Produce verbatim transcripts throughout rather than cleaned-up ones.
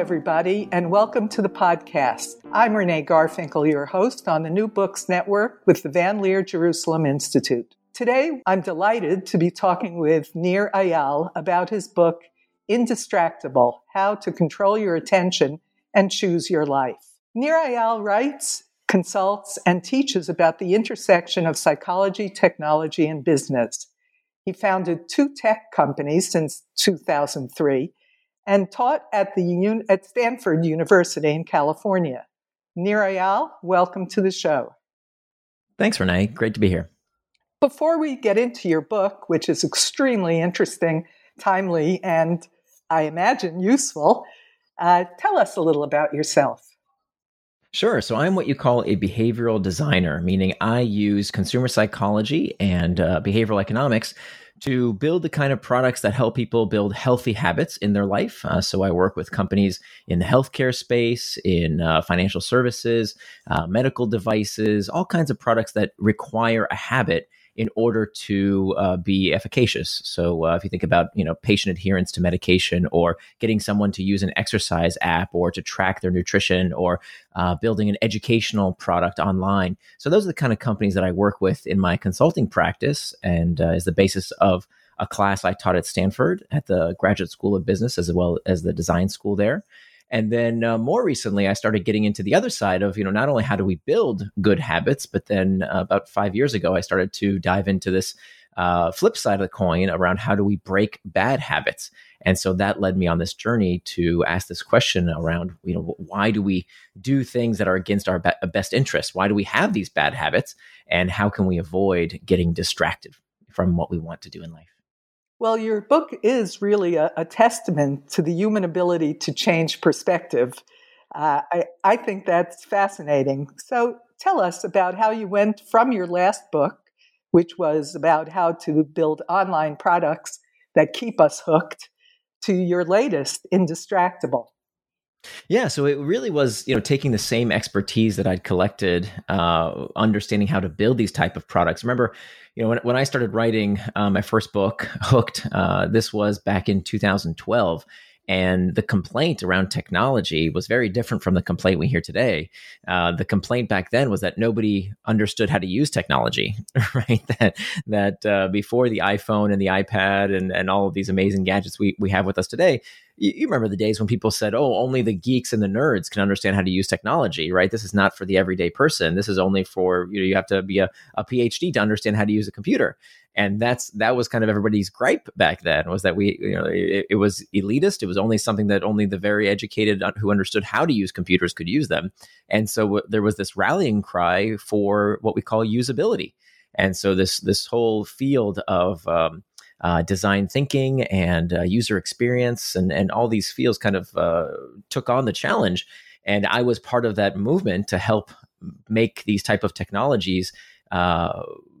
everybody, and welcome to the podcast. I'm Renee Garfinkel, your host on the New Books Network with the Van Leer Jerusalem Institute. Today, I'm delighted to be talking with Nir Eyal about his book, Indistractable: How to Control Your Attention and Choose Your Life. Nir Eyal writes, consults, and teaches about the intersection of psychology, technology, and business. He founded two tech companies since two thousand three and taught at the at Stanford University in California. Nir Eyal, welcome to the show. Thanks, Renee. Great to be here. Before we get into your book, which is extremely interesting, timely, and I imagine useful, uh, tell us a little about yourself. Sure. So I'm what you call a behavioral designer, meaning I use consumer psychology and uh, behavioral economics to build the kind of products that help people build healthy habits in their life. Uh, so I work with companies in the healthcare space, in uh, financial services, uh, medical devices, all kinds of products that require a habit in order to uh, be efficacious. So uh, if you think about, you know, patient adherence to medication, or getting someone to use an exercise app, or to track their nutrition, or uh, building an educational product online. So those are the kind of companies that I work with in my consulting practice, and uh, is the basis of a class I taught at Stanford at the Graduate School of Business, as well as the design school there. And then uh, more recently, I started getting into the other side of, you know, not only how do we build good habits, but then uh, about five years ago, I started to dive into this uh, flip side of the coin around how do we break bad habits. And so that led me on this journey to ask this question around, you know, why do we do things that are against our be- best interests? Why do we have these bad habits? And how can we avoid getting distracted from what we want to do in life? Well, your book is really a, a testament to the human ability to change perspective. Uh, I, I think that's fascinating. So tell us about how you went from your last book, which was about how to build online products that keep us hooked, to your latest, Indistractable. Yeah, so it really was, you know, taking the same expertise that I'd collected, uh, understanding how to build these type of products. Remember, you know, when, when I started writing uh, my first book, Hooked, uh, this was back in two thousand twelve. And the complaint around technology was very different from the complaint we hear today. Uh, the complaint back then was that nobody understood how to use technology, right? That that uh, before the iPhone and the iPad and, and all of these amazing gadgets we, we have with us today, you, you remember the days when people said, oh, only the geeks and the nerds can understand how to use technology, right? This is not for the everyday person. This is only for, you know, you have to be a, a PhD to understand how to use a computer. And that's that was kind of everybody's gripe back then, was that we, you know, it, it was elitist. It was only something that only the very educated who understood how to use computers could use them. And so w- there was this rallying cry for what we call usability. And so this this whole field of um, uh, design thinking and uh, user experience and, and all these fields kind of uh, took on the challenge. And I was part of that movement to help make these type of technologies uh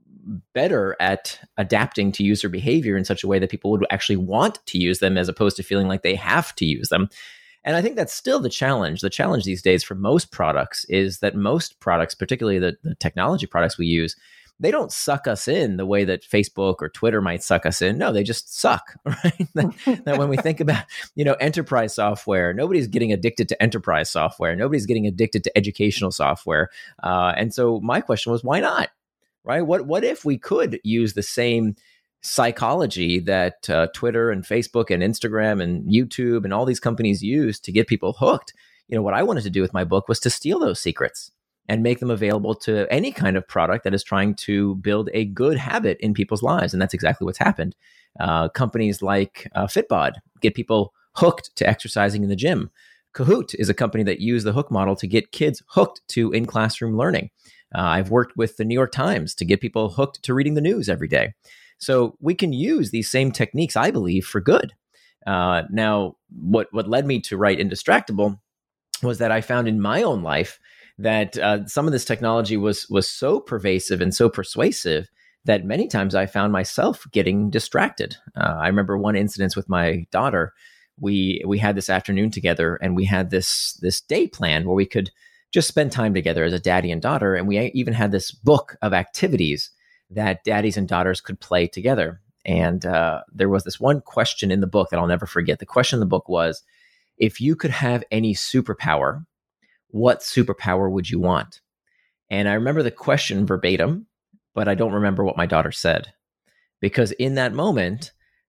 better at adapting to user behavior in such a way that people would actually want to use them, as opposed to feeling like they have to use them. And I think that's still the challenge. The challenge these days for most products is that most products, particularly the, the technology products we use, they don't suck us in the way that Facebook or Twitter might suck us in. No, they just suck, right? that, that when we think about, you know, enterprise software, nobody's getting addicted to enterprise software. Nobody's getting addicted to educational software. Uh, and so my question was, why not? Right? What what if we could use the same psychology that uh, Twitter and Facebook and Instagram and YouTube and all these companies use to get people hooked? You know, what I wanted to do with my book was to steal those secrets and make them available to any kind of product that is trying to build a good habit in people's lives. And that's exactly what's happened. Uh, companies like uh, Fitbod get people hooked to exercising in the gym. Kahoot is a company that used the hook model to get kids hooked to in-classroom learning. Uh, I've worked with the New York Times to get people hooked to reading the news every day. So we can use these same techniques, I believe, for good. Uh, now, what, what led me to write Indistractable was that I found in my own life that uh, some of this technology was was so pervasive and so persuasive that many times I found myself getting distracted. Uh, I remember one incident with my daughter. We we had this afternoon together, and we had this this day planned where we could just spend time together as a daddy and daughter. And we even had this book of activities that daddies and daughters could play together. And uh, there was this one question in the book that I'll never forget. The question in the book was, if you could have any superpower, what superpower would you want? And I remember the question verbatim, but I don't remember what my daughter said, because in that moment,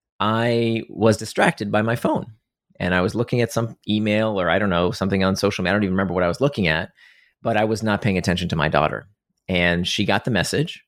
I was distracted by my phone and I was looking at some email or I don't know, something on social media. I don't even remember what I was looking at, but I was not paying attention to my daughter. And she got the message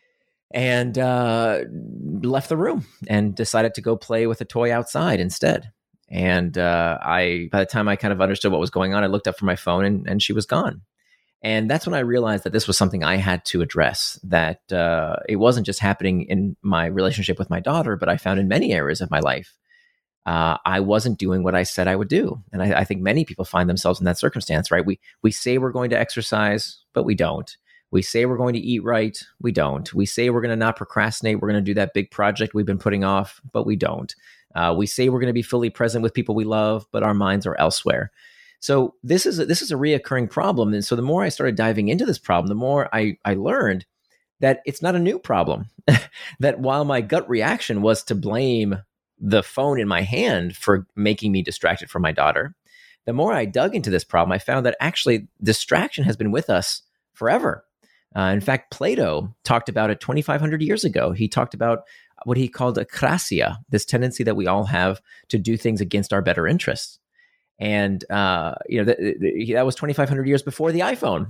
and uh, left the room and decided to go play with a toy outside instead. And uh, I, by the time I kind of understood what was going on, I looked up from my phone and, and she was gone. And that's when I realized that this was something I had to address, that uh, it wasn't just happening in my relationship with my daughter, but I found in many areas of my life, uh, I wasn't doing what I said I would do. And I, I think many people find themselves in that circumstance, right? We we say we're going to exercise, but we don't. We say we're going to eat right, we don't. We say we're going to not procrastinate, we're going to do that big project we've been putting off, but we don't. Uh, we say we're going to be fully present with people we love, but our minds are elsewhere. So this is a, this is a reoccurring problem. And so the more I started diving into this problem, the more I, I learned that it's not a new problem. That while my gut reaction was to blame the phone in my hand for making me distracted from my daughter, the more I dug into this problem, I found that actually distraction has been with us forever. Uh, in fact, Plato talked about it twenty-five hundred years ago. He talked about what he called akrasia, this tendency that we all have to do things against our better interests. And, uh, you know, th- th- that was twenty-five hundred years before the iPhone.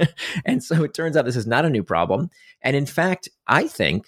And so it turns out this is not a new problem. And in fact, I think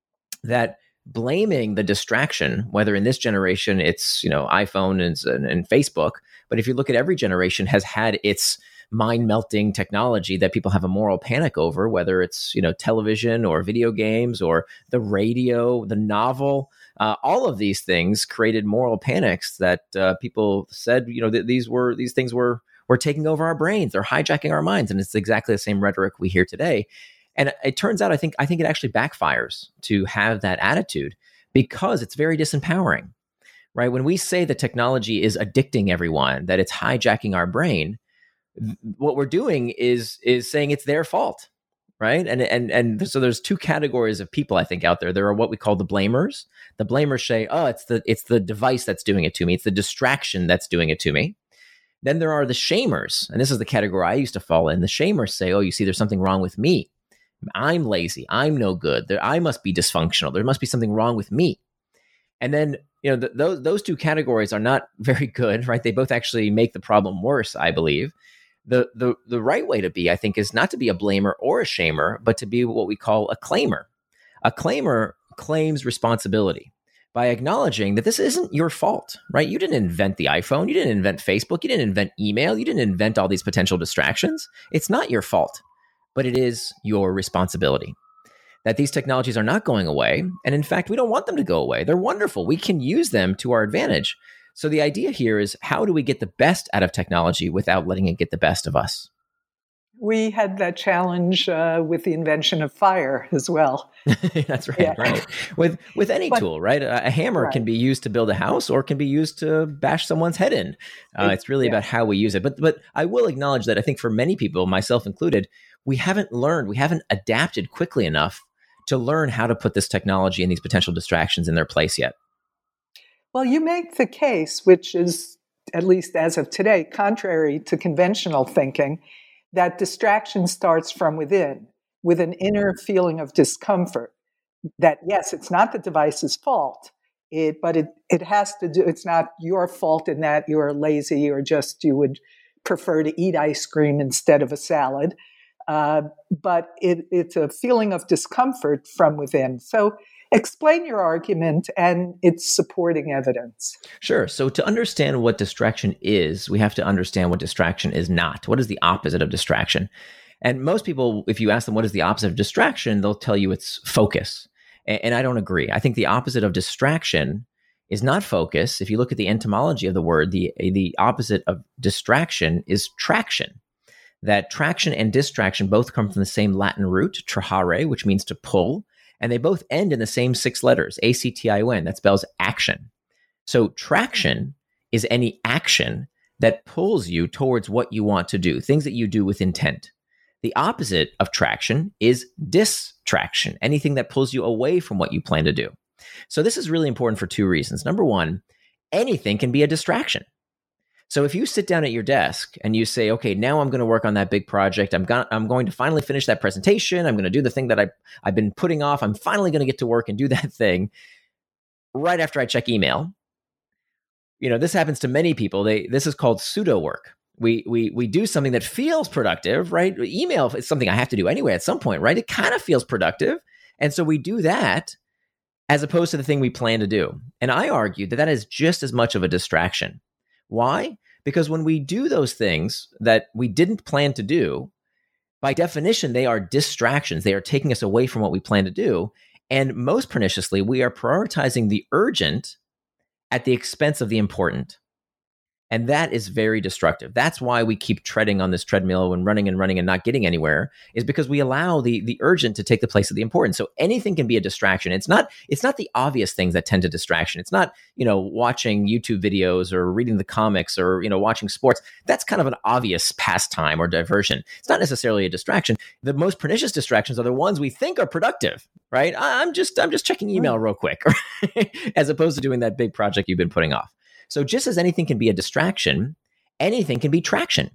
that blaming the distraction, whether in this generation, it's, you know, iPhone and, and, and Facebook, but if you look at every generation has had its mind-melting technology that people have a moral panic over, whether it's, you know, television or video games or the radio, the novel. Uh, all of these things created moral panics that uh, people said, you know, th- these were these things were were taking over our brains, they're hijacking our minds, and it's exactly the same rhetoric we hear today. And it turns out, I think, I think it actually backfires to have that attitude because it's very disempowering, right? When we say that technology is addicting everyone, that it's hijacking our brain, what we're doing is is saying it's their fault. Right. And and and so there's two categories of people, I think, out there. There are what we call the blamers. The blamers say, oh, it's the it's the device that's doing it to me. It's the distraction that's doing it to me. Then there are the shamers. And this is the category I used to fall in. The shamers say, oh, you see, there's something wrong with me. I'm lazy. I'm no good. There, I must be dysfunctional. There must be something wrong with me. And then, you know, th- those those two categories are not very good, right? They both actually make the problem worse, I believe. The, the the right way to be, I think, is not to be a blamer or a shamer, but to be what we call a claimer. A claimer claims responsibility by acknowledging that this isn't your fault, right? You didn't invent the iPhone. You didn't invent Facebook. You didn't invent email. You didn't invent all these potential distractions. It's not your fault, but it is your responsibility. That these technologies are not going away. And in fact, we don't want them to go away. They're wonderful. We can use them to our advantage. So the idea here is, how do we get the best out of technology without letting it get the best of us? We had that challenge uh, with the invention of fire as well. That's right, yeah. right. With with any but, tool, right? A, a hammer right. can be used to build a house or can be used to bash someone's head in. Uh, it, it's really yeah. about how we use it. But but I will acknowledge that I think for many people, myself included, we haven't learned, we haven't adapted quickly enough to learn how to put this technology and these potential distractions in their place yet. Well, you make the case, which is, at least as of today, contrary to conventional thinking, that distraction starts from within, with an inner feeling of discomfort. That, yes, it's not the device's fault, it, but it, it has to do, it's not your fault in that you're lazy or just you would prefer to eat ice cream instead of a salad. Uh, but it, it's a feeling of discomfort from within. So explain your argument and its supporting evidence. Sure. So to understand what distraction is, we have to understand what distraction is not. What is the opposite of distraction? And most people, if you ask them what is the opposite of distraction, they'll tell you it's focus. And, and I don't agree. I think the opposite of distraction is not focus. If you look at the etymology of the word, the, the opposite of distraction is traction. That traction and distraction both come from the same Latin root, trahare, which means to pull. And they both end in the same six letters, A C T I O N. That spells action. So traction is any action that pulls you towards what you want to do, things that you do with intent. The opposite of traction is distraction, anything that pulls you away from what you plan to do. So this is really important for two reasons. Number one, anything can be a distraction. So if you sit down at your desk and you say, okay, now I'm going to work on that big project. I'm going, I'm going to finally finish that presentation. I'm going to do the thing that I, I've been putting off. I'm finally going to get to work and do that thing right after I check email. You know, this happens to many people. They, this is called pseudo work. We, we, we do something that feels productive, right? Email is something I have to do anyway at some point, right? It kind of feels productive. And so we do that as opposed to the thing we plan to do. And I argue that that is just as much of a distraction. Why? Because when we do those things that we didn't plan to do, by definition, they are distractions. They are taking us away from what we plan to do. And most perniciously, we are prioritizing the urgent at the expense of the important. And that is very destructive. That's why we keep treading on this treadmill and running and running and not getting anywhere, is because we allow the the urgent to take the place of the important. So anything can be a distraction. It's not it's not the obvious things that tend to distraction. It's not, you know, watching YouTube videos or reading the comics or, you know, watching sports. That's kind of an obvious pastime or diversion. It's not necessarily a distraction. The most pernicious distractions are the ones we think are productive, right? I'm just I'm just checking email real quick, as opposed to doing that big project you've been putting off. So just as anything can be a distraction, anything can be traction.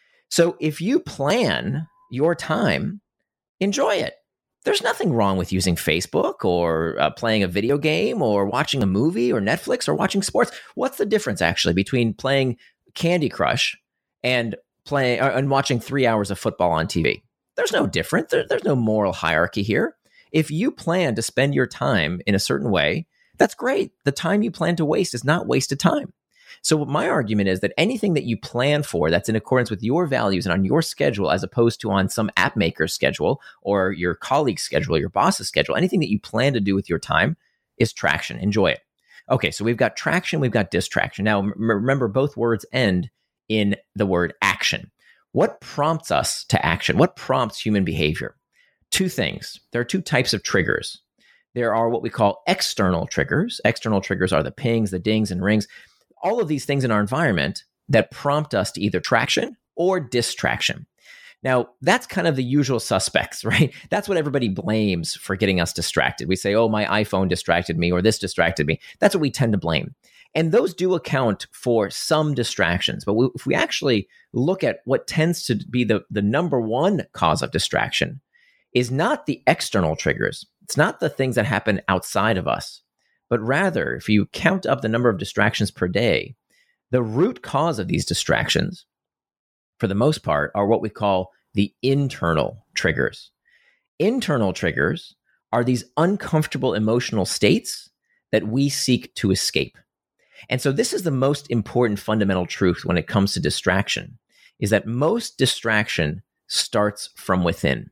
So if you plan your time, enjoy it. There's nothing wrong with using Facebook or uh, playing a video game or watching a movie or Netflix or watching sports. What's the difference actually between playing Candy Crush and playing uh, and watching three hours of football on T V? There's no difference. There, there's no moral hierarchy here. If you plan to spend your time in a certain way, that's great. The time you plan to waste is not wasted time. So my argument is that anything that you plan for that's in accordance with your values and on your schedule, as opposed to on some app maker's schedule or your colleague's schedule, or your boss's schedule, anything that you plan to do with your time is traction. Enjoy it. Okay, so we've got traction, we've got distraction. Now, m- remember, both words end in the word action. What prompts us to action? What prompts human behavior? Two things. There are two types of triggers. There are what we call external triggers. External triggers are the pings, the dings, and rings. All of these things in our environment that prompt us to either traction or distraction. Now, that's kind of the usual suspects, right? That's what everybody blames for getting us distracted. We say, oh, my iPhone distracted me, or this distracted me. That's what we tend to blame. And those do account for some distractions. But if we actually look at what tends to be the, the number one cause of distraction, is not the external triggers. It's not the things that happen outside of us, but rather, if you count up the number of distractions per day, the root cause of these distractions, for the most part, are what we call the internal triggers. Internal triggers are these uncomfortable emotional states that we seek to escape. And so this is the most important fundamental truth when it comes to distraction, is that most distraction starts from within.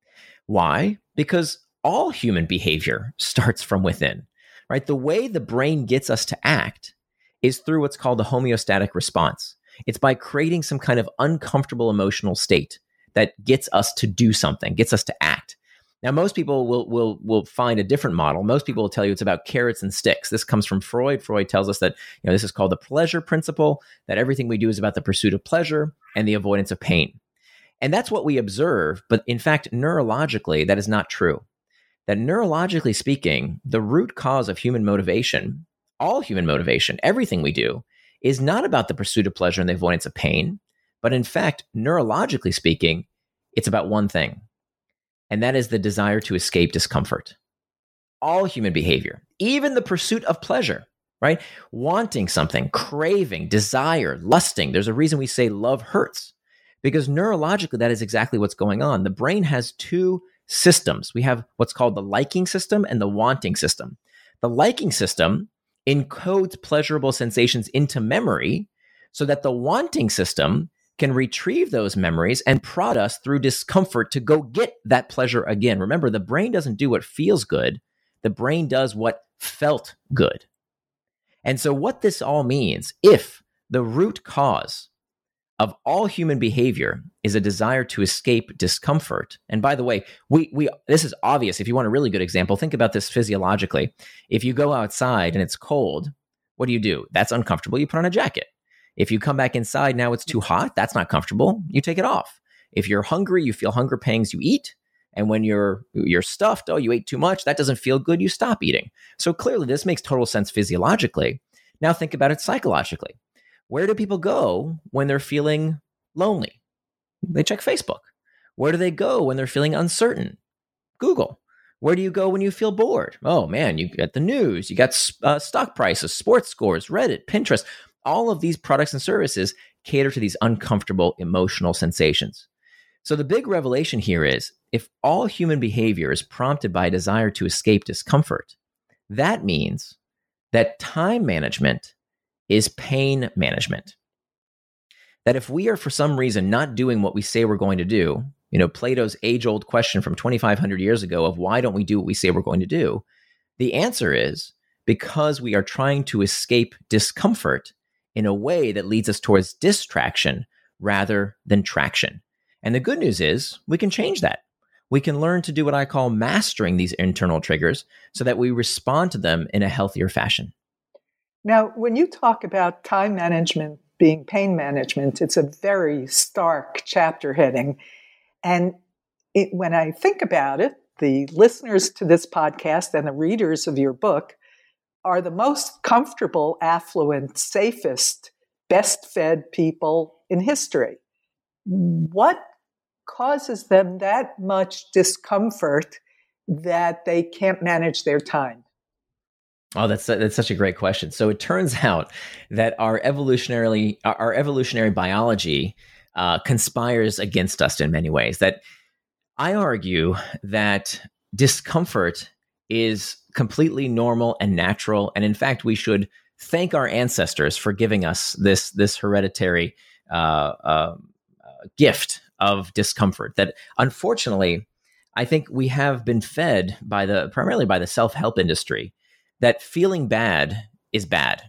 Why? Because all human behavior starts from within, right? The way the brain gets us to act is through what's called the homeostatic response. It's by creating some kind of uncomfortable emotional state that gets us to do something, gets us to act. Now, most people will will will find a different model. Most people will tell you it's about carrots and sticks. This comes from Freud. Freud tells us that, you know, this is called the pleasure principle, that everything we do is about the pursuit of pleasure and the avoidance of pain. And that's what we observe. But in fact, neurologically, that is not true. That neurologically speaking, the root cause of human motivation, all human motivation, everything we do, is not about the pursuit of pleasure and the avoidance of pain. But in fact, neurologically speaking, it's about one thing. And that is the desire to escape discomfort. All human behavior, even the pursuit of pleasure, right? Wanting something, craving, desire, lusting. There's a reason we say love hurts, because neurologically, that is exactly what's going on. The brain has two systems. We have what's called the liking system and the wanting system. The liking system encodes pleasurable sensations into memory so that the wanting system can retrieve those memories and prod us through discomfort to go get that pleasure again. Remember, the brain doesn't do what feels good. The brain does what felt good. And so what this all means, if the root cause of all human behavior is a desire to escape discomfort. And by the way, we we this is obvious. If you want a really good example, think about this physiologically. If you go outside and it's cold, what do you do? That's uncomfortable. You put on a jacket. If you come back inside, now it's too hot. That's not comfortable. You take it off. If you're hungry, you feel hunger pangs, you eat. And when you're you're stuffed, oh, you ate too much, that doesn't feel good, you stop eating. So clearly, this makes total sense physiologically. Now think about it psychologically. Where do people go when they're feeling lonely? They check Facebook. Where do they go when they're feeling uncertain? Google. Where do you go when you feel bored? Oh man, you got the news, you got uh, stock prices, sports scores, Reddit, Pinterest. All of these products and services cater to these uncomfortable emotional sensations. So the big revelation here is, if all human behavior is prompted by a desire to escape discomfort, that means that time management is pain management. That if we are for some reason not doing what we say we're going to do, you know, Plato's age-old question from twenty-five hundred years ago of why don't we do what we say we're going to do? The answer is because we are trying to escape discomfort in a way that leads us towards distraction rather than traction. And the good news is we can change that. We can learn to do what I call mastering these internal triggers so that we respond to them in a healthier fashion. Now, when you talk about time management being pain management, it's a very stark chapter heading. And it, when I think about it, the listeners to this podcast and the readers of your book are the most comfortable, affluent, safest, best-fed people in history. What causes them that much discomfort that they can't manage their time? Oh, that's that's such a great question. So it turns out that our evolutionarily our evolutionary biology uh, conspires against us in many ways. That I argue that discomfort is completely normal and natural, and in fact, we should thank our ancestors for giving us this this hereditary uh, uh, gift of discomfort. That unfortunately, I think we have been fed by the primarily by the self-help industry, that feeling bad is bad.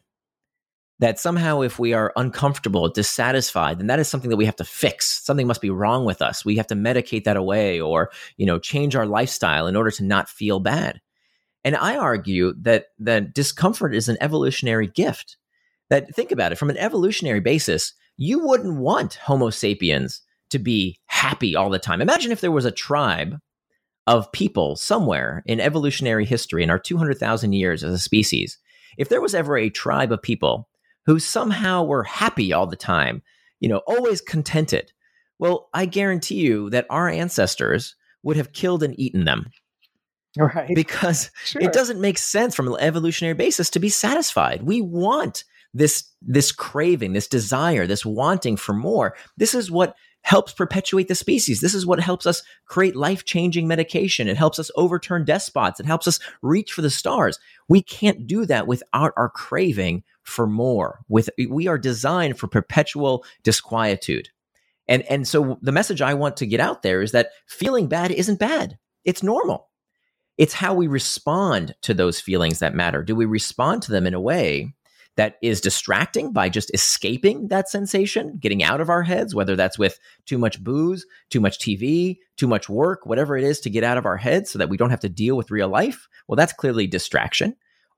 That somehow if we are uncomfortable, dissatisfied, then that is something that we have to fix. Something must be wrong with us. We have to medicate that away or, you know, change our lifestyle in order to not feel bad. And I argue that that discomfort is an evolutionary gift. That think about it, from an evolutionary basis, you wouldn't want Homo sapiens to be happy all the time. Imagine if there was a tribe of people somewhere in evolutionary history, in our two hundred thousand years as a species, if there was ever a tribe of people who somehow were happy all the time, you know, always contented, well, I guarantee you that our ancestors would have killed and eaten them. Right. Because Sure. It doesn't make sense from an evolutionary basis to be satisfied. We want this, this craving, this desire, this wanting for more. This is what helps perpetuate the species. This is what helps us create life-changing medication. It helps us overturn despots. It helps us reach for the stars. We can't do that without our craving for more. With we are designed for perpetual disquietude. And, and so the message I want to get out there is that feeling bad isn't bad. It's normal. It's how we respond to those feelings that matter. Do we respond to them in a way that is distracting by just escaping that sensation, getting out of our heads, whether that's with too much booze, too much T V, too much work, whatever it is to get out of our heads so that we don't have to deal with real life? Well, that's clearly distraction.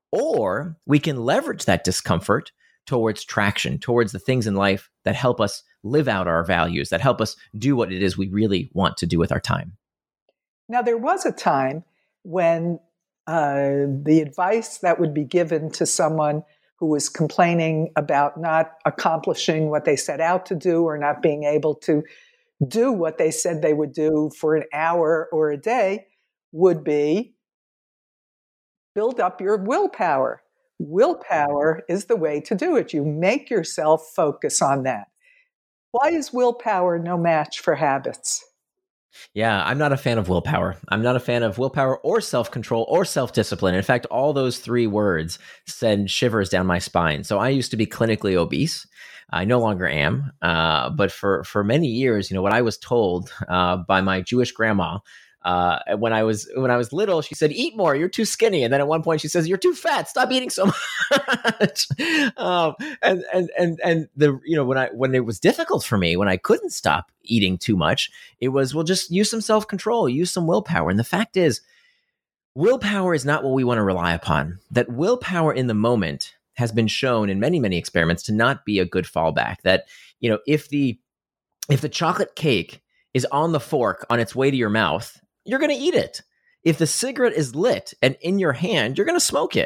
Or we can leverage that discomfort towards traction, towards the things in life that help us live out our values, that help us do what it is we really want to do with our time. Now, there was a time when uh, the advice that would be given to someone who was complaining about not accomplishing what they set out to do or not being able to do what they said they would do for an hour or a day would be build up your willpower. Willpower is the way to do it. You make yourself focus on that. Why is willpower no match for habits? Yeah, I'm not a fan of willpower. I'm not a fan of willpower or self-control or self-discipline. In fact, all those three words send shivers down my spine. So I used to be clinically obese. I no longer am. Uh, but for, for many years, you know, what I was told uh, by my Jewish grandma, uh, when I was when I was little, she said, "Eat more. You're too skinny." And then at one point, she says, "You're too fat. Stop eating so much." um, and and and and the you know when I when it was difficult for me, when I couldn't stop eating too much, it was, well, just use some self control, use some willpower. And the fact is, willpower is not what we want to rely upon. That willpower in the moment has been shown in many many experiments to not be a good fallback. That you know if the if the chocolate cake is on the fork on its way to your mouth, you're going to eat it. If the cigarette is lit and in your hand, you're going to smoke it.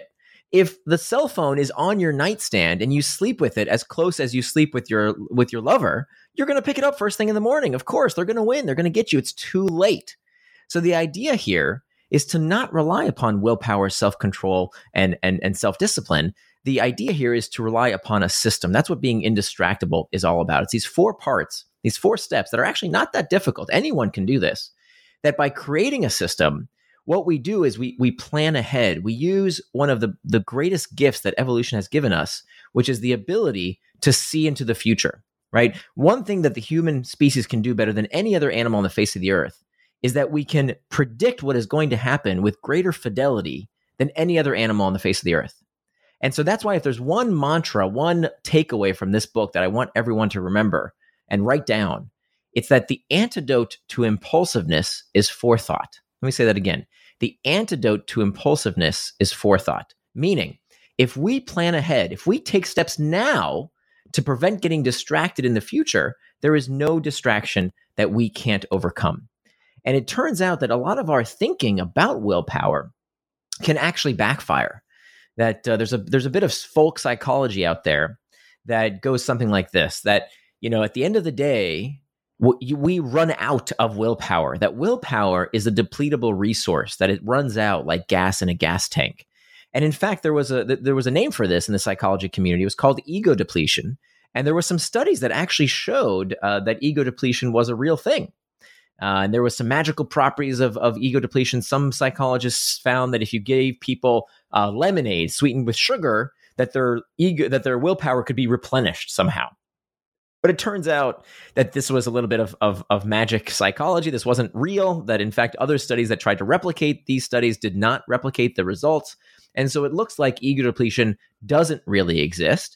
If the cell phone is on your nightstand and you sleep with it as close as you sleep with your with your lover, you're going to pick it up first thing in the morning. Of course, they're going to win. They're going to get you. It's too late. So the idea here is to not rely upon willpower, self-control, and, and, and self-discipline. The idea here is to rely upon a system. That's what being indistractable is all about. It's these four parts, these four steps that are actually not that difficult. Anyone can do this. That by creating a system, what we do is we we plan ahead. We use one of the, the greatest gifts that evolution has given us, which is the ability to see into the future, right? One thing that the human species can do better than any other animal on the face of the earth is that we can predict what is going to happen with greater fidelity than any other animal on the face of the earth. And so that's why if there's one mantra, one takeaway from this book that I want everyone to remember and write down, it's that the antidote to impulsiveness is forethought. Let me say that again. The antidote to impulsiveness is forethought, meaning if we plan ahead, if we take steps now to prevent getting distracted in the future, there is no distraction that we can't overcome. And it turns out that a lot of our thinking about willpower can actually backfire. That uh, there's a there's a bit of folk psychology out there that goes something like this, that, you know, at the end of the day, w- we run out of willpower. That willpower is a depletable resource, that it runs out like gas in a gas tank. And in fact, there was a there was a name for this in the psychology community. It was called ego depletion. And there were some studies that actually showed uh, that ego depletion was a real thing. Uh, and there was some magical properties of, of ego depletion. Some psychologists found that if you gave people uh, lemonade sweetened with sugar, that their ego, that their willpower could be replenished somehow. But it turns out that this was a little bit of, of, of magic psychology. This wasn't real, that in fact, other studies that tried to replicate these studies did not replicate the results. And so it looks like ego depletion doesn't really exist,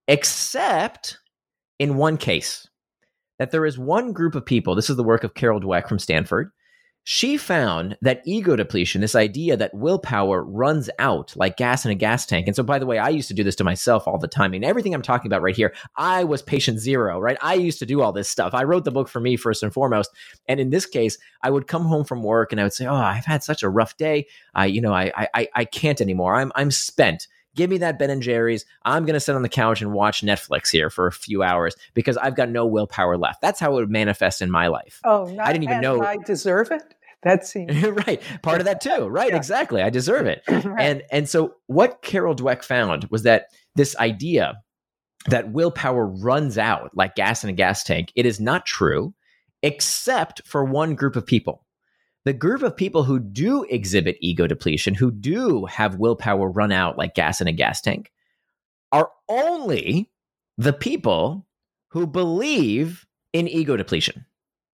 except in one case. That there is one group of people, this is the work of Carol Dweck from Stanford. She found that ego depletion, this idea that willpower runs out like gas in a gas tank. And so, by the way, I used to do this to myself all the time. I mean, everything I'm talking about right here, I was patient zero, right? I used to do all this stuff. I wrote the book for me first and foremost. And in this case, I would come home from work and I would say, oh, I've had such a rough day. I, you know, I, I, I can't anymore. I'm, I'm spent. Give me that Ben and Jerry's. I'm going to sit on the couch and watch Netflix here for a few hours because I've got no willpower left. That's how it would manifest in my life. Oh, not, I didn't even know. I deserve it. That seems right. Part of that too. Right. Yeah. Exactly. I deserve it. Right. And and so what Carol Dweck found was that this idea that willpower runs out like gas in a gas tank, it is not true, except for one group of people. The group of people who do exhibit ego depletion, who do have willpower run out like gas in a gas tank, are only the people who believe in ego depletion.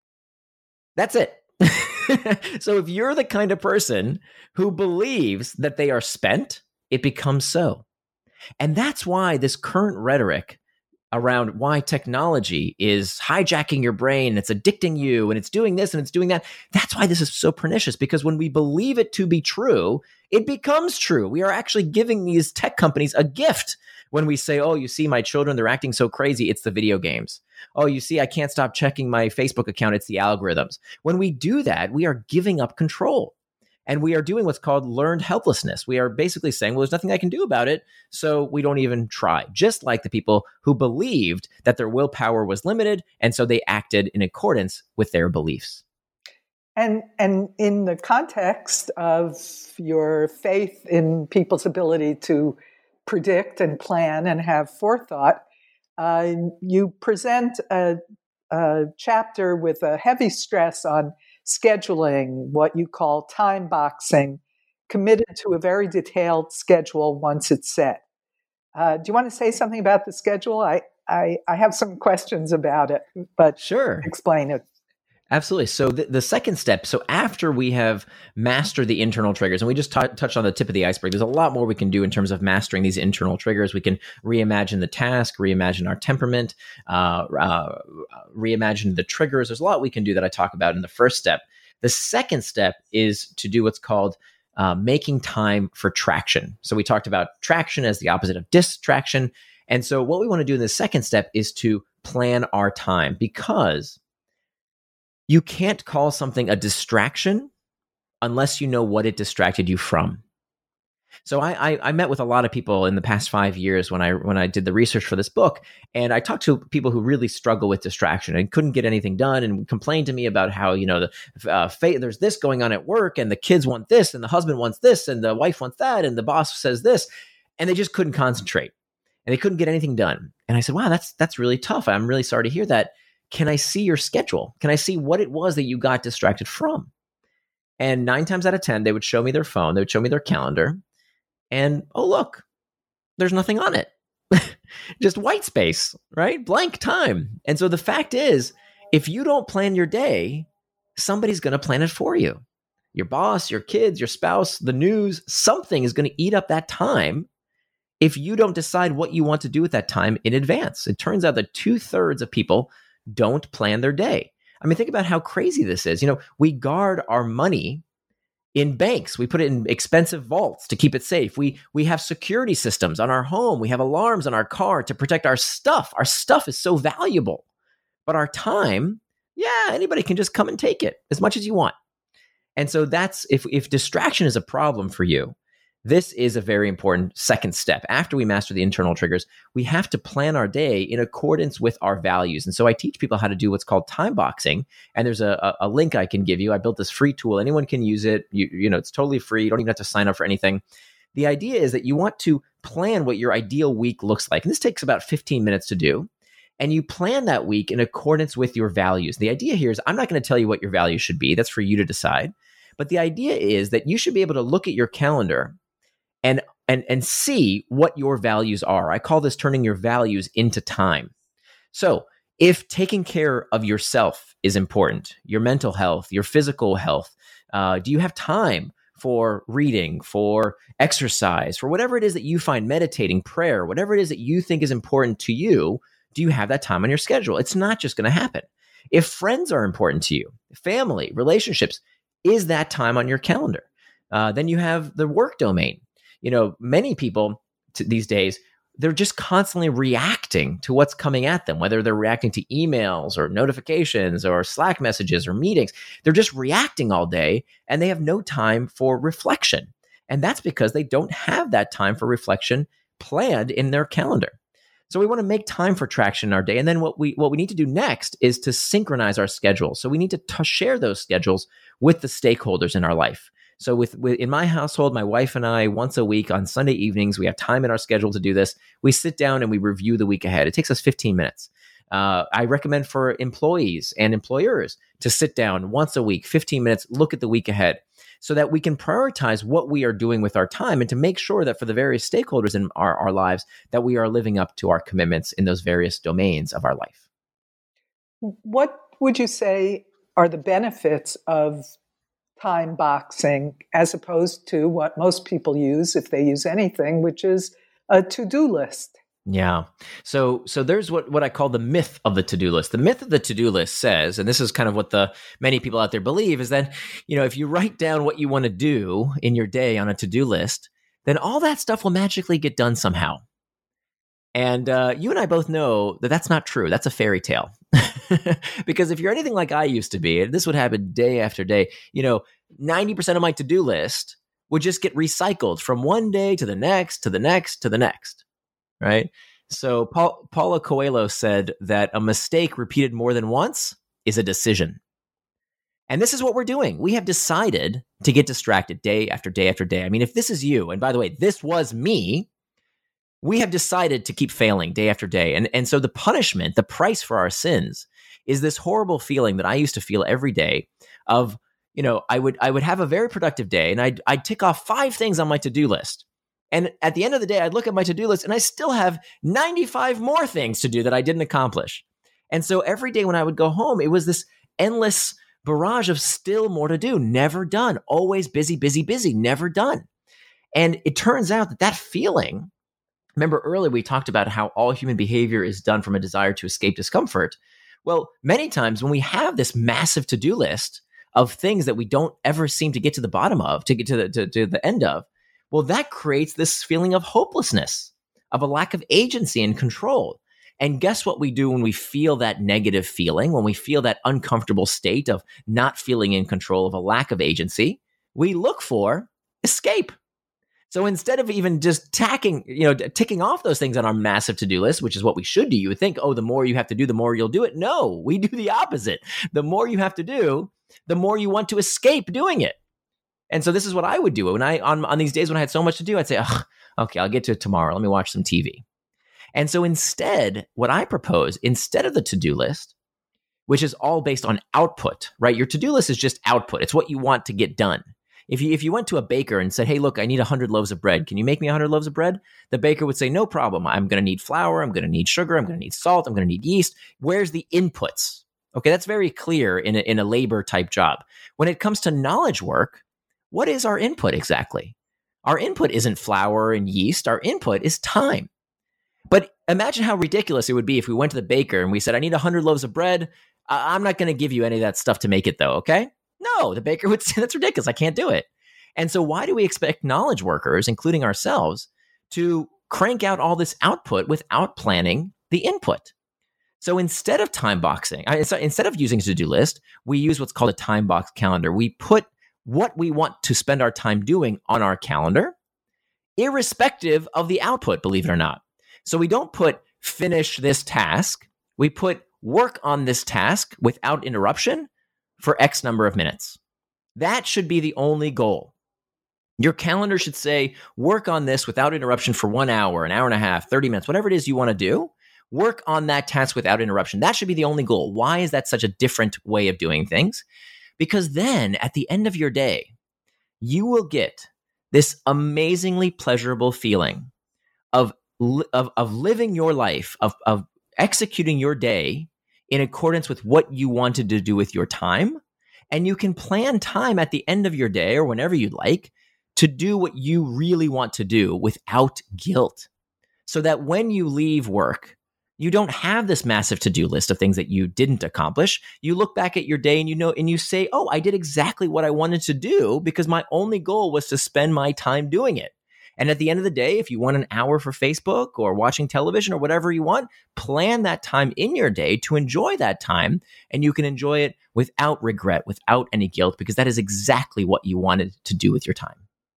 That's it. So if you're the kind of person who believes that they are spent, it becomes so. And that's why this current rhetoric around why technology is hijacking your brain, it's addicting you, and it's doing this and it's doing that. That's why this is so pernicious, because when we believe it to be true, it becomes true. We are actually giving these tech companies a gift when we say, oh, you see my children, they're acting so crazy, it's the video games. Oh, you see, I can't stop checking my Facebook account, it's the algorithms. When we do that, we are giving up control. And we are doing what's called learned helplessness. We are basically saying, well, there's nothing I can do about it, so we don't even try. Just like the people who believed that their willpower was limited, and so they acted in accordance with their beliefs. And and in the context of your faith in people's ability to predict and plan and have forethought, uh, you present a, a chapter with a heavy stress on scheduling, what you call time boxing, committed to a very detailed schedule once it's set. Uh, do you want to say something about the schedule? I, I, I have some questions about it, but sure, explain it. Absolutely. So the, the second step, so after we have mastered the internal triggers, and we just t- touched on the tip of the iceberg, there's a lot more we can do in terms of mastering these internal triggers. We can reimagine the task, reimagine our temperament, uh, uh, reimagine the triggers. There's a lot we can do that I talk about in the first step. The second step is to do what's called uh, making time for traction. So we talked about traction as the opposite of distraction. And so what we want to do in the second step is to plan our time, because you can't call something a distraction unless you know what it distracted you from. So I, I I met with a lot of people in the past five years when I when I did the research for this book, and I talked to people who really struggle with distraction and couldn't get anything done, and complained to me about how, you know, the uh, fa- there's this going on at work, and the kids want this, and the husband wants this, and the wife wants that, and the boss says this, and they just couldn't concentrate, and they couldn't get anything done. And I said, wow, that's that's really tough. I'm really sorry to hear that. Can I see your schedule? Can I see what it was that you got distracted from? And nine times out of ten, they would show me their phone, they would show me their calendar. And, oh, look, there's nothing on it. Just white space, right? Blank time. And so the fact is, if you don't plan your day, somebody's going to plan it for you. Your boss, your kids, your spouse, the news, something is going to eat up that time if you don't decide what you want to do with that time in advance. It turns out that two thirds of people don't plan their day. I mean, think about how crazy this is. You know, we guard our money in banks. We put it in expensive vaults to keep it safe. We we have security systems on our home. We have alarms on our car to protect our stuff. Our stuff is so valuable. But our time, yeah, anybody can just come and take it as much as you want. And so that's, if if distraction is a problem for you, this is a very important second step. After we master the internal triggers, we have to plan our day in accordance with our values. And so I teach people how to do what's called time boxing. And there's a, a link I can give you. I built this free tool. Anyone can use it. You, you know, it's totally free. You don't even have to sign up for anything. The idea is that you want to plan what your ideal week looks like. And this takes about fifteen minutes to do. And you plan that week in accordance with your values. The idea here is I'm not going to tell you what your values should be. That's for you to decide. But the idea is that you should be able to look at your calendar and and and see what your values are. I call this turning your values into time. So if taking care of yourself is important, your mental health, your physical health, uh, do you have time for reading, for exercise, for whatever it is that you find, meditating, prayer, whatever it is that you think is important to you, do you have that time on your schedule? It's not just going to happen. If friends are important to you, family, relationships, is that time on your calendar? Uh, then you have the work domain. You know, many people t- these days, they're just constantly reacting to what's coming at them, whether they're reacting to emails or notifications or Slack messages or meetings. They're just reacting all day and they have no time for reflection. And that's because they don't have that time for reflection planned in their calendar. So we want to make time for traction in our day. And then what we what we need to do next is to synchronize our schedules. So we need to t- share those schedules with the stakeholders in our life. So with, with in my household, my wife and I, once a week on Sunday evenings, we have time in our schedule to do this. We sit down and we review the week ahead. It takes us fifteen minutes. Uh, I recommend for employees and employers to sit down once a week, fifteen minutes, look at the week ahead so that we can prioritize what we are doing with our time and to make sure that for the various stakeholders in our, our lives, that we are living up to our commitments in those various domains of our life. What would you say are the benefits of time boxing as opposed to what most people use, if they use anything, which is a to-do list? Yeah. So so there's what, what I call the myth of the to-do list. The myth of the to-do list says, and this is kind of what the many people out there believe, is that, you know, if you write down what you want to do in your day on a to-do list, then all that stuff will magically get done somehow. And uh, you and I both know that that's not true. That's a fairy tale. Because if you're anything like I used to be, and this would happen day after day, you know, ninety percent of my to-do list would just get recycled from one day to the next, to the next, to the next, right? So Paul, Paulo Coelho said that a mistake repeated more than once is a decision. And this is what we're doing. We have decided to get distracted day after day after day. I mean, if this is you, and by the way, this was me, we have decided to keep failing day after day. And, and so the punishment, the price for our sins, is this horrible feeling that I used to feel every day of, you know, I would I would have a very productive day and I'd, I'd tick off five things on my to-do list. And at the end of the day, I'd look at my to-do list and I still have ninety-five more things to do that I didn't accomplish. And so every day when I would go home, it was this endless barrage of still more to do, never done, always busy, busy, busy, never done. And it turns out that that feeling, remember earlier we talked about how all human behavior is done from a desire to escape discomfort. Well, many times when we have this massive to-do list of things that we don't ever seem to get to the bottom of, to get to the, to, to the end of, well, that creates this feeling of hopelessness, of a lack of agency and control. And guess what we do when we feel that negative feeling, when we feel that uncomfortable state of not feeling in control, of a lack of agency? We look for escape. So instead of even just tacking, you know, ticking off those things on our massive to-do list, which is what we should do, you would think, oh, the more you have to do, the more you'll do it. No, we do the opposite. The more you have to do, the more you want to escape doing it. And so this is what I would do when I on, on these days when I had so much to do. I'd say, oh, okay, I'll get to it tomorrow. Let me watch some T V. And so instead, what I propose, instead of the to-do list, which is all based on output, right? Your to-do list is just output. It's what you want to get done. If you if you went to a baker and said, hey, look, I need one hundred loaves of bread. Can you make me one hundred loaves of bread? The baker would say, no problem. I'm going to need flour. I'm going to need sugar. I'm going to need salt. I'm going to need yeast. Where's the inputs? Okay, that's very clear in a, in a labor type job. When it comes to knowledge work, what is our input exactly? Our input isn't flour and yeast. Our input is time. But imagine how ridiculous it would be if we went to the baker and we said, I need one hundred loaves of bread. I- I'm not going to give you any of that stuff to make it though, okay? No, the baker would say, that's ridiculous. I can't do it. And so why do we expect knowledge workers, including ourselves, to crank out all this output without planning the input? So instead of time boxing, instead of using a to-do list, we use what's called a time box calendar. We put what we want to spend our time doing on our calendar, irrespective of the output, believe it or not. So we don't put finish this task. We put work on this task without interruption for X number of minutes. That should be the only goal. Your calendar should say, work on this without interruption for one hour, an hour and a half, thirty minutes, whatever it is you want to do. Work on that task without interruption. That should be the only goal. Why is that such a different way of doing things? Because then at the end of your day, you will get this amazingly pleasurable feeling of, of, of living your life, of, of executing your day in accordance with what you wanted to do with your time. And you can plan time at the end of your day or whenever you'd like to do what you really want to do without guilt. So that when you leave work, you don't have this massive to-do list of things that you didn't accomplish. You look back at your day and you know, and you say, oh, I did exactly what I wanted to do because my only goal was to spend my time doing it. And at the end of the day, if you want an hour for Facebook or watching television or whatever you want, plan that time in your day to enjoy that time. And you can enjoy it without regret, without any guilt, because that is exactly what you wanted to do with your time.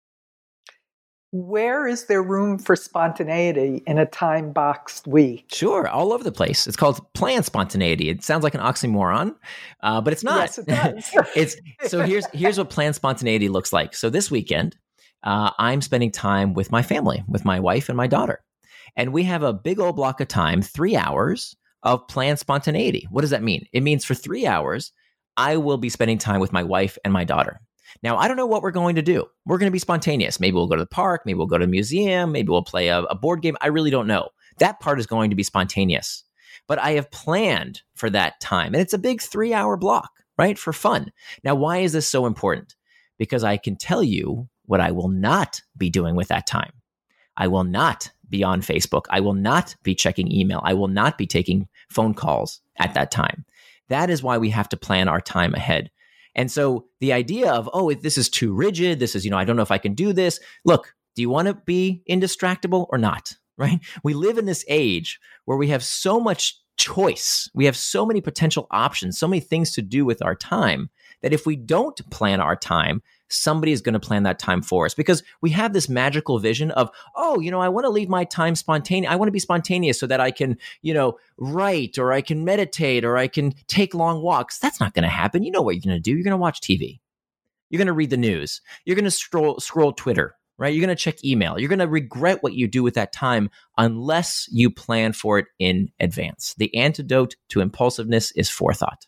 Where is there room for spontaneity in a time-boxed week? Sure, all over the place. It's called planned spontaneity. It sounds like an oxymoron, uh, but it's not. Yes, it does. it's so here's here's what planned spontaneity looks like. So this weekend, uh, I'm spending time with my family, with my wife and my daughter, and we have a big old block of time, three hours of planned spontaneity. What does that mean? It means for three hours, I will be spending time with my wife and my daughter. Now, I don't know what we're going to do. We're going to be spontaneous. Maybe we'll go to the park. Maybe we'll go to a museum. Maybe we'll play a, a board game. I really don't know. That part is going to be spontaneous. But I have planned for that time. And it's a big three-hour block, right, for fun. Now, why is this so important? Because I can tell you what I will not be doing with that time. I will not be on Facebook. I will not be checking email. I will not be taking phone calls at that time. That is why we have to plan our time ahead. And so the idea of, oh, this is too rigid. This is, you know, I don't know if I can do this. Look, do you want to be indistractable or not? Right? We live in this age where we have so much choice. We have so many potential options, so many things to do with our time that if we don't plan our time, somebody is going to plan that time for us because we have this magical vision of, oh, you know, I want to leave my time spontaneous. I want to be spontaneous so that I can, you know, write or I can meditate or I can take long walks. That's not going to happen. You know what you're going to do? You're going to watch T V. You're going to read the news. You're going to scroll, scroll Twitter, right? You're going to check email. You're going to regret what you do with that time unless you plan for it in advance. The antidote to impulsiveness is forethought.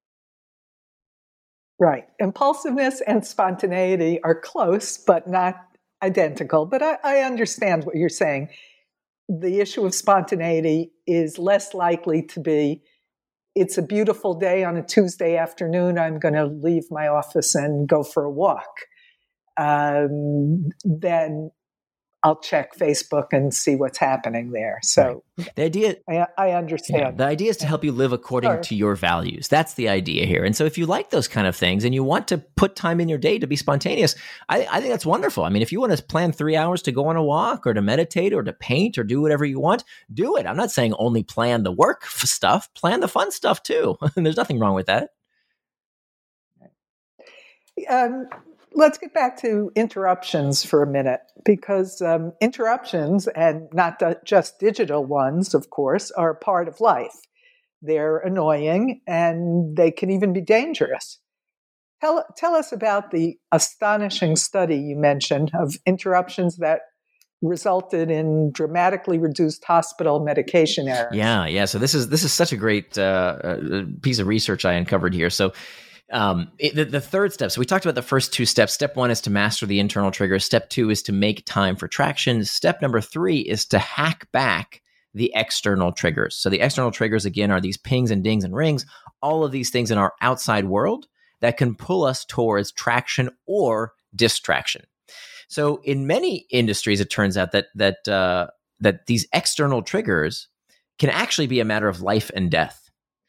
Right. Impulsiveness and spontaneity are close, but not identical. But I, I understand what you're saying. The issue of spontaneity is less likely to be, it's a beautiful day on a Tuesday afternoon, I'm going to leave my office and go for a walk. Um, then I'll check Facebook and see what's happening there. So right. the idea, I, I understand. Yeah, the idea is to help you live according Sorry. to your values. That's the idea here. And so if you like those kind of things and you want to put time in your day to be spontaneous, I, I think that's wonderful. I mean, if you want to plan three hours to go on a walk or to meditate or to paint or do whatever you want, do it. I'm not saying only plan the work stuff, plan the fun stuff too. There's nothing wrong with that. Um, let's get back to interruptions for a minute, because um, interruptions, and not d- just digital ones, of course, are part of life. They're annoying and they can even be dangerous. Tell, tell us about the astonishing study you mentioned of interruptions that resulted in dramatically reduced hospital medication errors. Yeah, yeah. So this is this is such a great uh, piece of research I uncovered here. So um, it, the, the third step. So we talked about the first two steps. Step one is to master the internal triggers. Step two is to make time for traction. Step number three is to hack back the external triggers. So the external triggers, again, are these pings and dings and rings, all of these things in our outside world that can pull us towards traction or distraction. So in many industries, it turns out that that uh, that these external triggers can actually be a matter of life and death.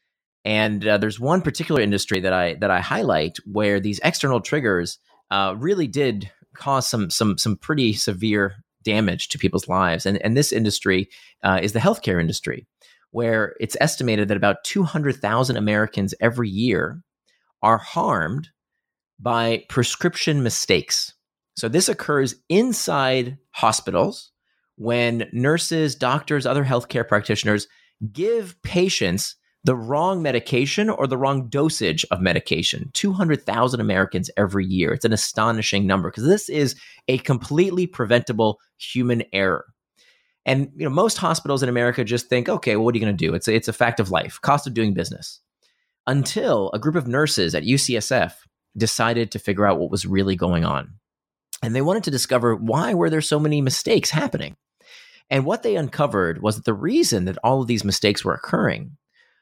And uh, there's one particular industry that I that I highlight where these external triggers uh, really did cause some some some pretty severe damage to people's lives. And and this industry uh, is the healthcare industry, where it's estimated that about two hundred thousand Americans every year are harmed by prescription mistakes. So this occurs inside hospitals when nurses, doctors, other healthcare practitioners give patients the wrong medication or the wrong dosage of medication. two hundred thousand Americans every year. It's an astonishing number because this is a completely preventable human error. And you know, most hospitals in America just think, okay, well, what are you going to do? It's a, it's a fact of life, cost of doing business. Until a group of nurses at U C S F decided to figure out what was really going on. And they wanted to discover why were there so many mistakes happening. And what they uncovered was that the reason that all of these mistakes were occurring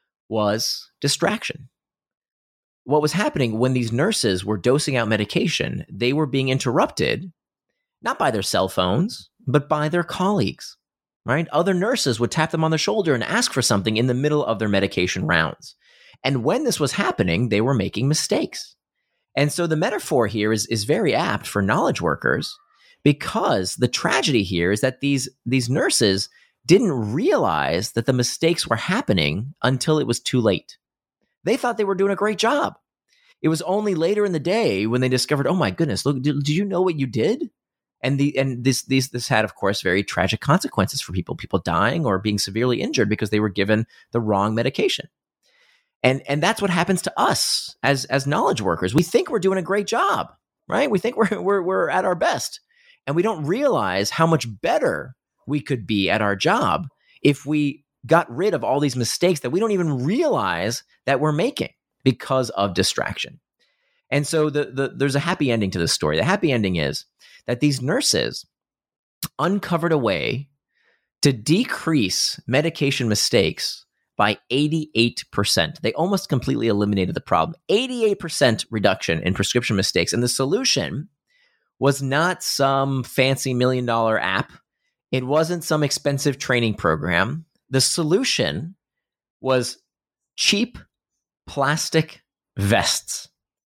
was distraction. What was happening when these nurses were dosing out medication, they were being interrupted, not by their cell phones, but by their colleagues, right? Other nurses would tap them on the shoulder and ask for something in the middle of their medication rounds. And when this was happening, they were making mistakes. And so the metaphor here is, is very apt for knowledge workers, because the tragedy here is that these, these nurses didn't realize that the mistakes were happening until it was too late. They thought they were doing a great job. It was only later in the day when they discovered, oh my goodness, look, did, did you know what you did? And the and this this this had, of course, very tragic consequences for people, people dying or being severely injured because they were given the wrong medication. And and that's what happens to us as as knowledge workers. We think we're doing a great job, right? We think we're we're we're at our best, and we don't realize how much better we could be at our job if we got rid of all these mistakes that we don't even realize that we're making because of distraction. And so the, the there's a happy ending to this story. The happy ending is that these nurses uncovered a way to decrease medication mistakes by eighty-eight percent. They almost completely eliminated the problem. eighty-eight percent reduction in prescription mistakes. And the solution was not some fancy million dollar app. It wasn't some expensive training program. The solution was cheap plastic vests.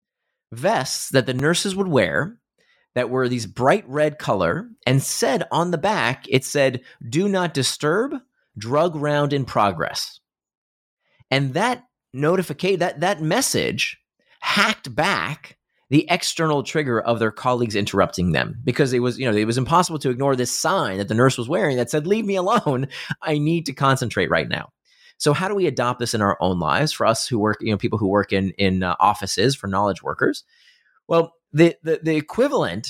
Vests that the nurses would wear that were these bright red color and said on the back, it said, "Do not disturb, drug round in progress." And that notification, that, that message hacked back the external trigger of their colleagues interrupting them, because it was, you know, it was impossible to ignore this sign that the nurse was wearing that said, "Leave me alone. I need to concentrate right now." So how do we adopt this in our own lives for us who work, you know, people who work in, in uh, offices for knowledge workers? Well, the, the, the equivalent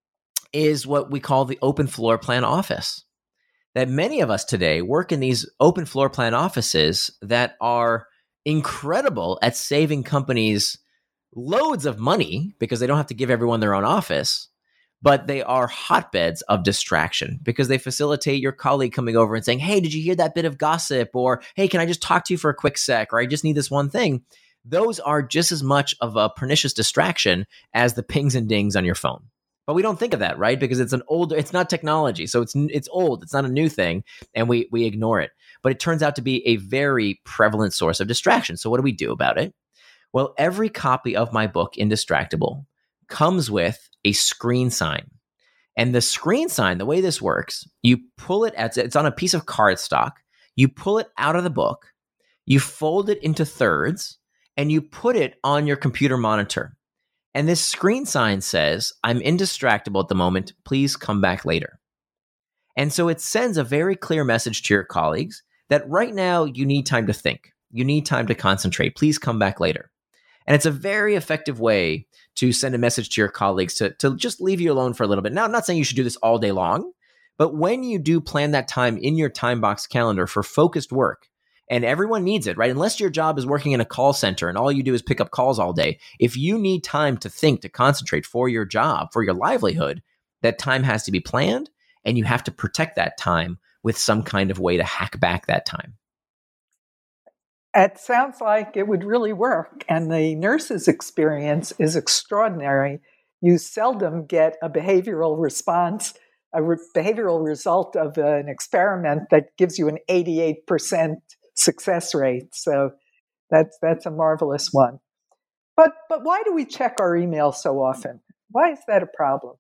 is what we call the open floor plan office. That many of us today work in these open floor plan offices that are incredible at saving companies loads of money because they don't have to give everyone their own office, but they are hotbeds of distraction because they facilitate your colleague coming over and saying, "Hey, did you hear that bit of gossip?" Or, "Hey, can I just talk to you for a quick sec?" Or, "I just need this one thing." Those are just as much of a pernicious distraction as the pings and dings on your phone. But we don't think of that, right? Because it's an older, it's not technology. So it's it's old. It's not a new thing. And we we ignore it. But it turns out to be a very prevalent source of distraction. So what do we do about it? Well, every copy of my book, Indistractable, comes with a screen sign. And the screen sign, the way this works, you pull it, at, it's on a piece of cardstock. You pull it out of the book, you fold it into thirds, and you put it on your computer monitor. And this screen sign says, I'm indistractable at the moment. Please come back later. And so it sends a very clear message to your colleagues that right now you need time to think. You need time to concentrate. Please come back later. And it's a very effective way to send a message to your colleagues to, to just leave you alone for a little bit. Now, I'm not saying you should do this all day long, but when you do plan that time in your time box calendar for focused work, and everyone needs it, right? Unless your job is working in a call center and all you do is pick up calls all day, if you need time to think, to concentrate for your job, for your livelihood, that time has to be planned, and you have to protect that time with some kind of way to hack back that time. It sounds like it would really work, and the nurse's experience is extraordinary. You seldom get a behavioral response, a re- behavioral result of an experiment that gives you an eighty-eight percent success rate. So that's that's a marvelous one. But but why do we check our email so often? Why is that a problem?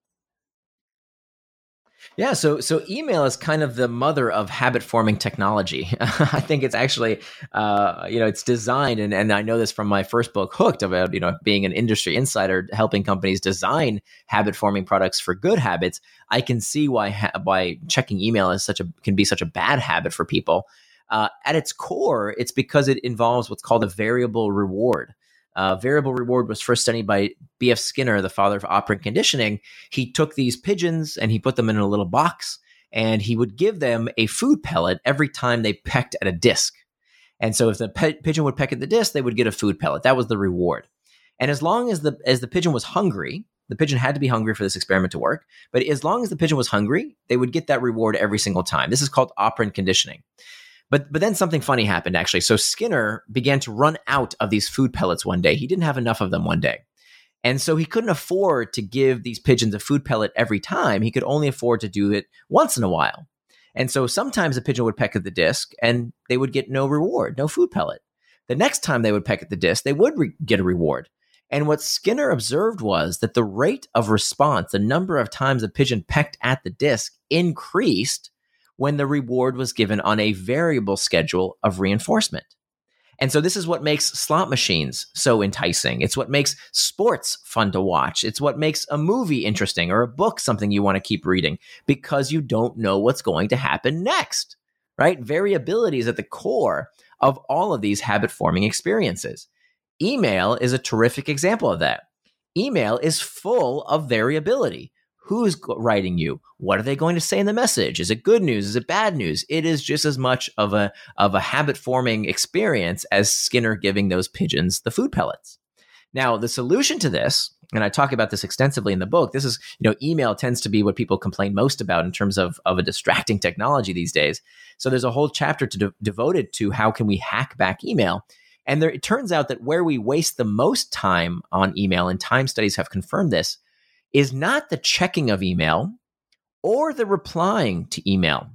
Yeah, so so email is kind of the mother of habit forming technology. I think it's actually, uh, you know, it's designed, and, and I know this from my first book, Hooked, about, you know, being an industry insider, helping companies design habit forming products for good habits. I can see why ha- why checking email is such a can be such a bad habit for people. Uh, at its core, it's because it involves what's called a variable reward. Uh, variable reward was first studied by B F Skinner, the father of operant conditioning. He took these pigeons and he put them in a little box, and he would give them a food pellet every time they pecked at a disc. And so if the pe- pigeon would peck at the disc, they would get a food pellet. That was the reward. And as long as the as the pigeon was hungry, the pigeon had to be hungry for this experiment to work, but as long as the pigeon was hungry, they would get that reward every single time. This is called operant conditioning. But but then something funny happened, actually. So Skinner began to run out of these food pellets one day. He didn't have enough of them one day. And so he couldn't afford to give these pigeons a food pellet every time. He could only afford to do it once in a while. And so sometimes a pigeon would peck at the disc and they would get no reward, no food pellet. The next time they would peck at the disc, they would re- get a reward. And what Skinner observed was that the rate of response, the number of times a pigeon pecked at the disc, increased when the reward was given on a variable schedule of reinforcement. And so this is what makes slot machines so enticing. It's what makes sports fun to watch. It's what makes a movie interesting, or a book something you want to keep reading, because you don't know what's going to happen next, right? Variability is at the core of all of these habit-forming experiences. Email is a terrific example of that. Email is full of variability. Who's writing you? What are they going to say in the message? Is it good news? Is it bad news? It is just as much of a of a habit-forming experience as Skinner giving those pigeons the food pellets. Now, the solution to this, and I talk about this extensively in the book, this is, you know, email tends to be what people complain most about in terms of, of a distracting technology these days. So there's a whole chapter to de- devoted to how can we hack back email. And there, it turns out that where we waste the most time on email, and time studies have confirmed this, is not the checking of email or the replying to email.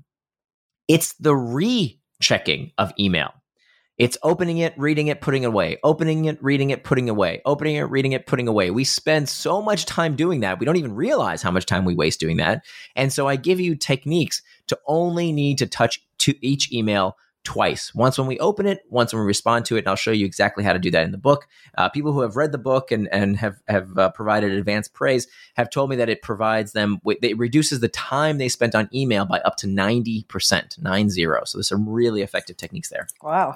It's the rechecking of email. It's opening it, reading it, putting it away, opening it, reading it, putting it away, opening it, reading it, putting it away. We spend so much time doing that. We don't even realize how much time we waste doing that. And so I give you techniques to only need to touch to each email twice. Once when we open it, once when we respond to it, and I'll show you exactly how to do that in the book. Uh, people who have read the book and, and have, have uh, provided advanced praise have told me that it provides them, with, it reduces the time they spent on email by up to ninety percent, nine zero. So there's some really effective techniques there. Wow.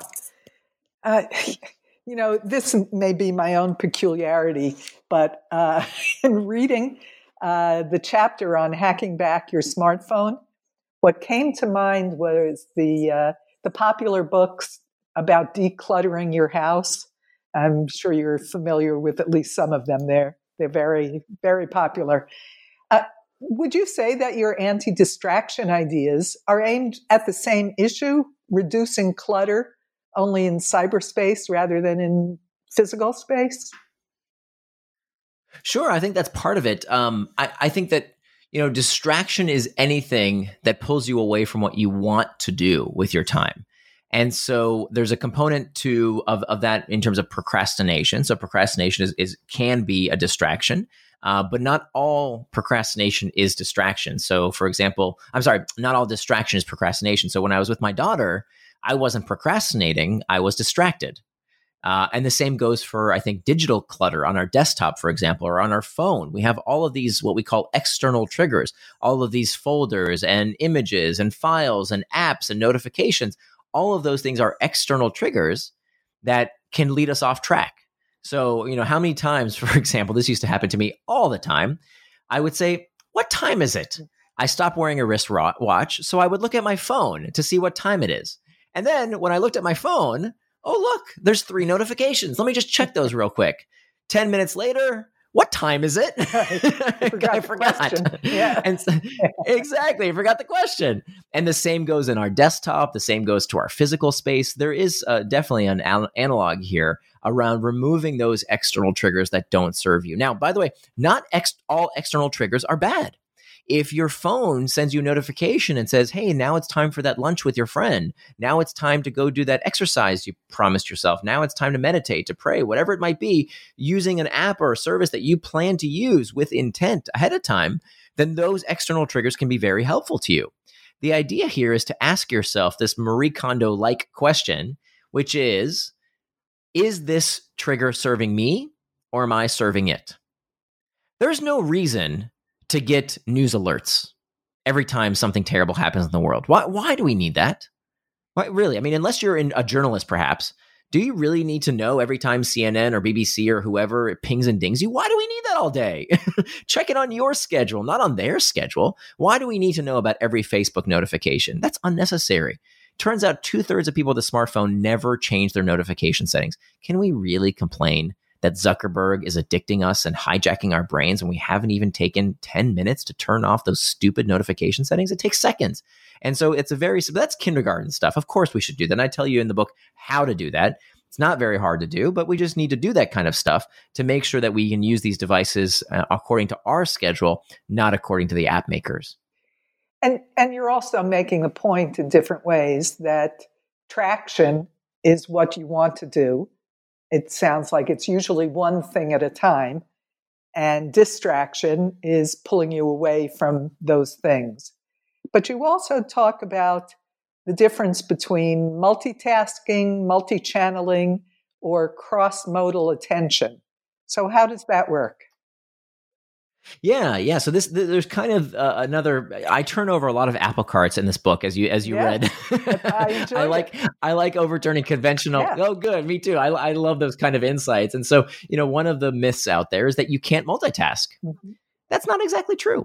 Uh, you know, this may be my own peculiarity, but uh, in reading uh, the chapter on hacking back your smartphone, what came to mind was the uh, the popular books about decluttering your house. I'm sure you're familiar with at least some of them. They're, they're very, very popular. Uh, would you say that your anti-distraction ideas are aimed at the same issue, reducing clutter, only in cyberspace rather than in physical space? Sure, I think that's part of it. Um, I, I think that, you know, distraction is anything that pulls you away from what you want to do with your time. And so there's a component to of, of that in terms of procrastination. So procrastination is, is can be a distraction, uh, but not all procrastination is distraction. So for example, I'm sorry, not all distraction is procrastination. So when I was with my daughter, I wasn't procrastinating, I was distracted. Uh, and the same goes for, I think, digital clutter on our desktop, for example, or on our phone. We have all of these, what we call external triggers, all of these folders and images and files and apps and notifications. All of those things are external triggers that can lead us off track. So, you know, how many times, for example, this used to happen to me all the time. I would say, what time is it? I stopped wearing a wrist watch, so I would look at my phone to see what time it is. And then when I looked at my phone, oh, look, there's three notifications. Let me just check those real quick. Ten minutes later, what time is it? I forgot. I forgot. Yeah. And so, exactly. I forgot the question. And the same goes in our desktop. The same goes to our physical space. There is uh, definitely an al- analog here around removing those external triggers that don't serve you. Now, by the way, not ex- all external triggers are bad. If your phone sends you a notification and says, hey, now it's time for that lunch with your friend. Now it's time to go do that exercise you promised yourself. Now it's time to meditate, to pray, whatever it might be, using an app or a service that you plan to use with intent ahead of time, then those external triggers can be very helpful to you. The idea here is to ask yourself this Marie Kondo-like question, which is, is this trigger serving me or am I serving it? There's no reason to get news alerts every time something terrible happens in the world. Why, why do we need that? Why, really? I mean, unless you're in, a journalist, perhaps, do you really need to know every time C N N or B B C or whoever it pings and dings you? Why do we need that all day? Check it on your schedule, not on their schedule. Why do we need to know about every Facebook notification? That's unnecessary. Turns out two-thirds of people with a smartphone never change their notification settings. Can we really complain that Zuckerberg is addicting us and hijacking our brains when we haven't even taken ten minutes to turn off those stupid notification settings? It takes seconds. And so it's a very, so that's kindergarten stuff. Of course we should do that. And I tell you in the book how to do that. It's not very hard to do, but we just need to do that kind of stuff to make sure that we can use these devices uh, according to our schedule, not according to the app makers. And and you're also making the point in different ways that traction is what you want to do. It sounds like it's usually one thing at a time, and distraction is pulling you away from those things. But you also talk about the difference between multitasking, multi-channeling, or cross-modal attention. So how does that work? Yeah, yeah. So this, there's kind of uh, another. I turn over a lot of apple carts in this book, as you as you yeah, read. I, I like it. I like overturning conventional. Yeah. Oh, good, me too. I I love those kind of insights. And so, you know, one of the myths out there is that you can't multitask. Mm-hmm. That's not exactly true.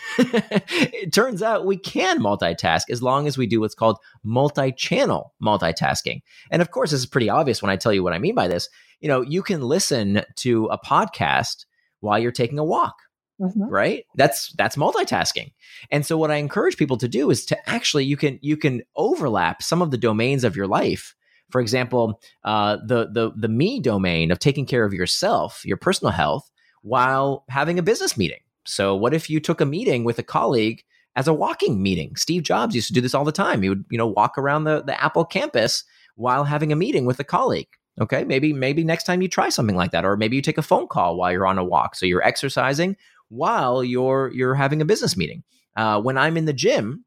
It turns out we can multitask as long as we do what's called multi-channel multitasking. And of course, this is pretty obvious when I tell you what I mean by this. You know, you can listen to a podcast while you're taking a walk. Mm-hmm. Right? That's that's multitasking. And so what I encourage people to do is to actually, you can you can overlap some of the domains of your life. For example, uh, the the the me domain of taking care of yourself, your personal health, while having a business meeting. So what if you took a meeting with a colleague as a walking meeting? Steve Jobs used to do this all the time. He would, you know, walk around the, the Apple campus while having a meeting with a colleague. Okay, maybe maybe next time you try something like that, or maybe you take a phone call while you're on a walk. So you're exercising while you're you're having a business meeting. Uh, when I'm in the gym,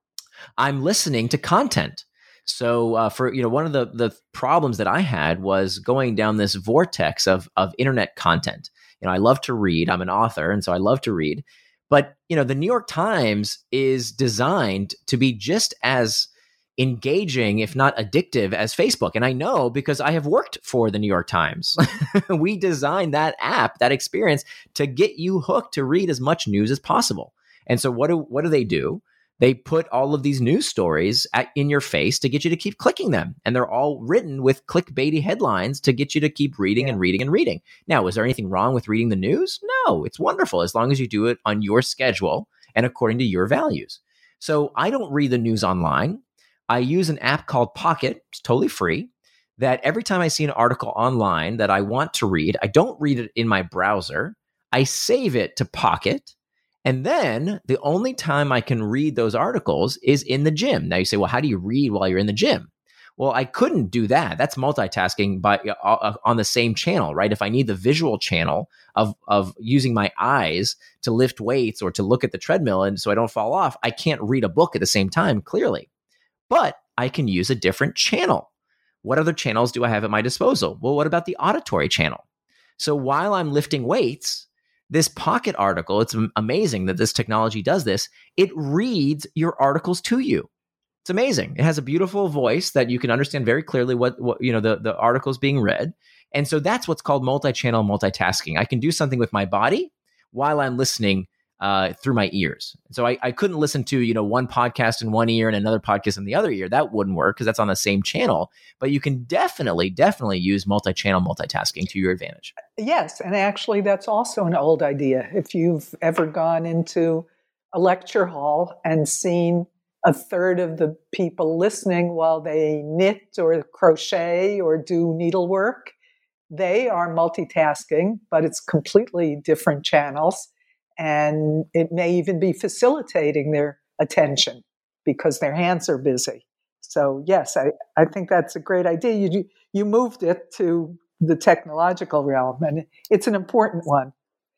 I'm listening to content. So uh, for, you know, one of the the problems that I had was going down this vortex of of internet content. You know, I love to read. I'm an author, and so I love to read. But, you know, the New York Times is designed to be just as engaging, if not addictive, as Facebook. And I know because I have worked for the New York Times. We designed that app, that experience, to get you hooked to read as much news as possible. And so what do what do they do? They put all of these news stories at, in your face to get you to keep clicking them. And they're all written with clickbaity headlines to get you to keep reading yeah. and reading and reading. Now, is there anything wrong with reading the news? No, it's wonderful as long as you do it on your schedule and according to your values. So I don't read the news online. I use an app called Pocket. It's totally free. That every time I see an article online that I want to read, I don't read it in my browser. I save it to Pocket. And then the only time I can read those articles is in the gym. Now you say, well, how do you read while you're in the gym? Well, I couldn't do that. That's multitasking by uh, on the same channel, right? If I need the visual channel of of using my eyes to lift weights or to look at the treadmill and so I don't fall off, I can't read a book at the same time, clearly. But I can use a different channel. what other channels do I have at my disposal? Well, what about the auditory channel? So while I'm lifting weights, this Pocket article, it's amazing that this technology does this. It reads your articles to you. It's amazing. It has a beautiful voice that you can understand very clearly what, what you know, the, the article is being read. And so that's what's called multi-channel multitasking. I can do something with my body while I'm listening uh, through my ears. So I, I couldn't listen to, you know, one podcast in one ear and another podcast in the other ear. That wouldn't work because that's on the same channel. But you can definitely, definitely use multi-channel multitasking to your advantage. Yes. And actually, that's also an old idea. If you've ever gone into a lecture hall and seen a third of the people listening while they knit or crochet or do needlework, they are multitasking, but it's completely different channels. And it may even be facilitating their attention because their hands are busy. So yes, I, I think that's a great idea. You, you moved it to the technological realm, and it's an important one.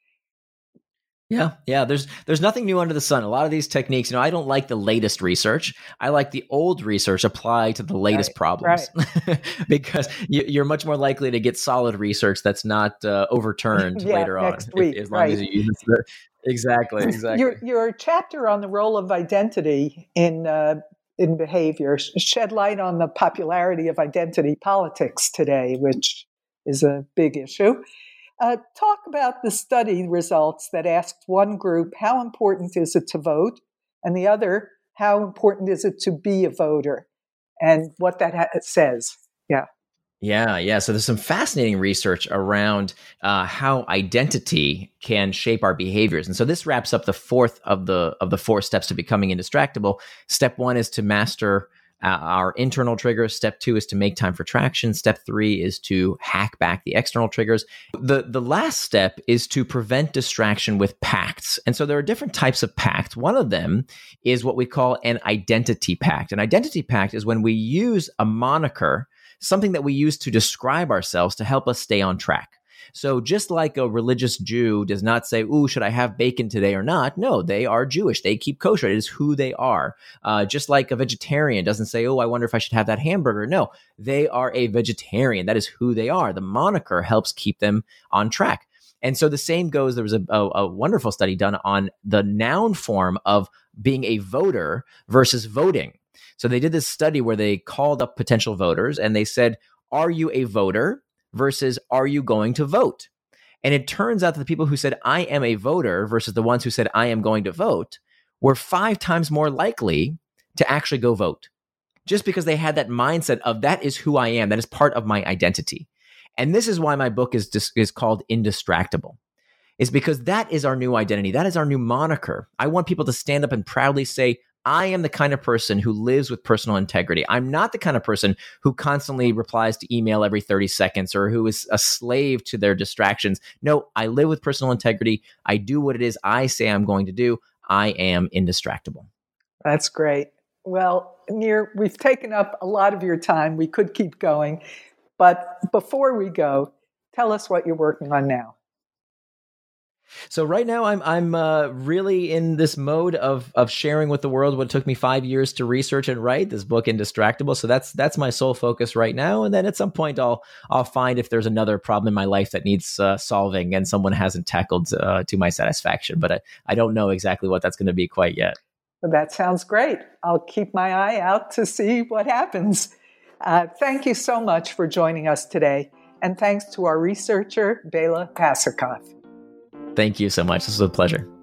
Yeah, yeah. There's there's nothing new under the sun. A lot of these techniques, you know, I don't like the latest research. I like the old research applied to the latest right, problems, right. because you, you're much more likely to get solid research that's not uh, overturned yeah, later next on. Week, if, as long right. as you use the exactly, exactly. Your your chapter on the role of identity in uh, in behavior shed light on the popularity of identity politics today, which is a big issue. Uh, talk about the study results that asked one group, how important is it to vote? And the other, how important is it to be a voter? And what that ha- says. Yeah. Yeah, yeah. So there's some fascinating research around uh, how identity can shape our behaviors, and so this wraps up the fourth of the of the four steps to becoming indistractable. Step one is to master uh, our internal triggers. Step two is to make time for traction. Step three is to hack back the external triggers. The the last step is to prevent distraction with pacts. And so there are different types of pacts. One of them is what we call an identity pact. An identity pact is when we use a moniker, something that we use to describe ourselves to help us stay on track. So just like a religious Jew does not say, ooh, should I have bacon today or not? No, they are Jewish. They keep kosher. It is who they are. Uh, just like a vegetarian doesn't say, oh, I wonder if I should have that hamburger. No, they are a vegetarian. That is who they are. The moniker helps keep them on track. And so the same goes, there was a, a, a wonderful study done on the noun form of being a voter versus voting. So they did this study where they called up potential voters and they said, are you a voter versus are you going to vote? And it turns out that the people who said, I am a voter versus the ones who said, I am going to vote were five times more likely to actually go vote, just because they had that mindset of that is who I am. That is part of my identity. And this is why my book is, is called Indistractable. Is because that is our new identity. That is our new moniker. I want people to stand up and proudly say, I am the kind of person who lives with personal integrity. I'm not the kind of person who constantly replies to email every thirty seconds or who is a slave to their distractions. No, I live with personal integrity. I do what it is I say I'm going to do. I am indistractable. That's great. Well, Nir, we've taken up a lot of your time. We could keep going. But before we go, tell us what you're working on now. So right now, I'm I'm uh, really in this mode of of sharing with the world what took me five years to research and write, this book, Indistractable. So that's that's my sole focus right now. And then at some point, I'll I'll find if there's another problem in my life that needs uh, solving and someone hasn't tackled uh, to my satisfaction. But I, I don't know exactly what that's going to be quite yet. Well, that sounds great. I'll keep my eye out to see what happens. Uh, thank you so much for joining us today. And thanks to our researcher, Bela Pasakoff. Thank you so much. This was a pleasure.